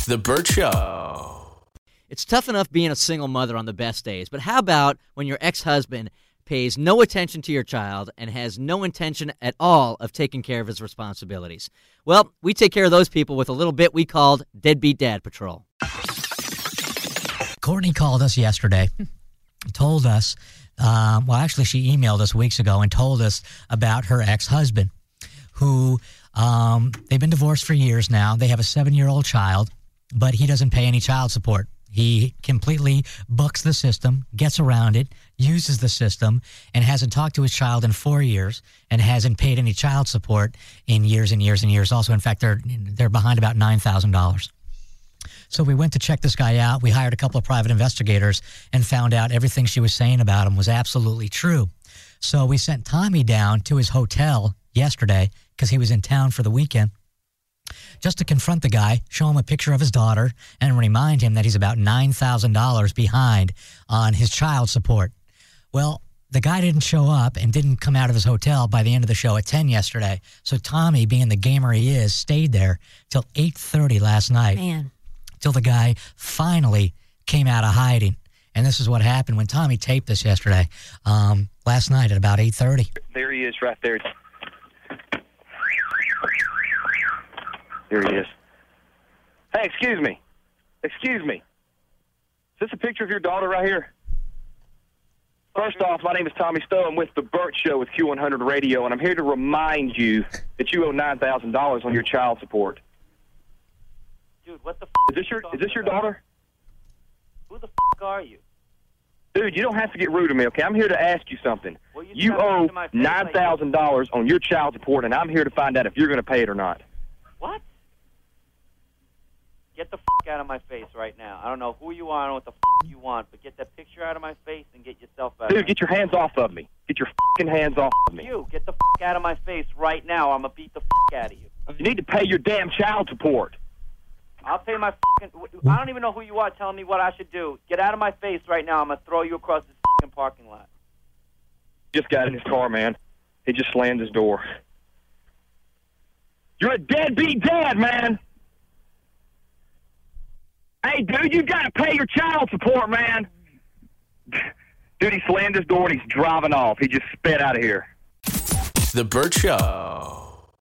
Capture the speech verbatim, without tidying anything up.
The Burt Show. It's tough enough being a single mother on the best days, but how about when your ex-husband pays no attention to your child and has no intention at all of taking care of his responsibilities? Well, we take care of those people with a little bit we called Deadbeat Dad Patrol. Courtney called us yesterday, told us, um, well, actually she emailed us weeks ago and told us about her ex-husband, who um, they've been divorced for years now. They have a seven-year-old child, but he doesn't pay any child support. He completely bucks the system, gets around it, uses the system, and hasn't talked to his child in four years and hasn't paid any child support in years and years and years. Also, in fact, they're they're behind about nine thousand dollars. So we went to check this guy out. We hired a couple of private investigators and found out everything she was saying about him was absolutely true. So we sent Tommy down to his hotel yesterday because he was in town for the weekend, just to confront the guy, show him a picture of his daughter, and remind him that he's about nine thousand dollars behind on his child support. Well, the guy didn't show up and didn't come out of his hotel by the end of the show at ten yesterday. So Tommy, being the gamer he is, stayed there till eight thirty last night. Man. Till the guy finally came out of hiding. And this is what happened when Tommy taped this yesterday, um, last night at about eight thirty. There he is right there. There he is. Hey, excuse me. Excuse me. Is this a picture of your daughter right here? First off, my name is Tommy Stowe. I'm with The Burt Show with Q one hundred Radio, and I'm here to remind you that you owe nine thousand dollars on your child support. Dude, what the f*** Is this your, is this your daughter? Who the f*** are you? Dude, you don't have to get rude to me, okay? I'm here to ask you something. Well, you you tell me owe to my face nine thousand dollars on your child support, and I'm here to find out if you're going to pay it or not. What? Get the f*** out of my face right now. I don't know who you are, I don't know what the f*** you want, but get that picture out of my face and get yourself out Dude, of get your hands off of me. Get your f***ing hands off of me. You, get the f*** out of my face right now. I'm going to beat the f*** out of you. You need to pay your damn child support. I'll pay my f***ing... I don't even know who you are telling me what I should do. Get out of my face right now. I'm going to throw you across this f***ing parking lot. Just got in his car, man. He just slammed his door. You're a deadbeat dad, man. Hey, dude, you got to pay your child support, man. Dude, he slammed his door and he's driving off. He just sped out of here. The Burt Show.